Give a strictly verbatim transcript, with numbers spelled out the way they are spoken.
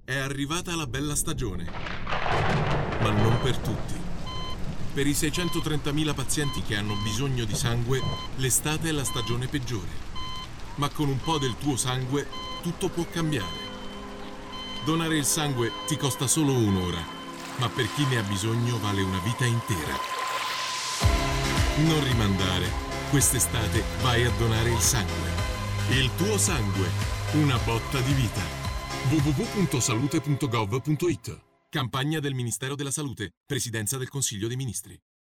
È arrivata la bella stagione, ma non per tutti. Per i seicentotrentamila pazienti che hanno bisogno di sangue, l'estate è la stagione peggiore. Ma con un po' del tuo sangue, tutto può cambiare. Donare il sangue ti costa solo un'ora, ma per chi ne ha bisogno vale una vita intera. Non rimandare. Quest'estate vai a donare il sangue. Il tuo sangue, una botta di vita. w w w punto salute punto gov punto it. Campagna del Ministero della Salute, Presidenza del Consiglio dei Ministri.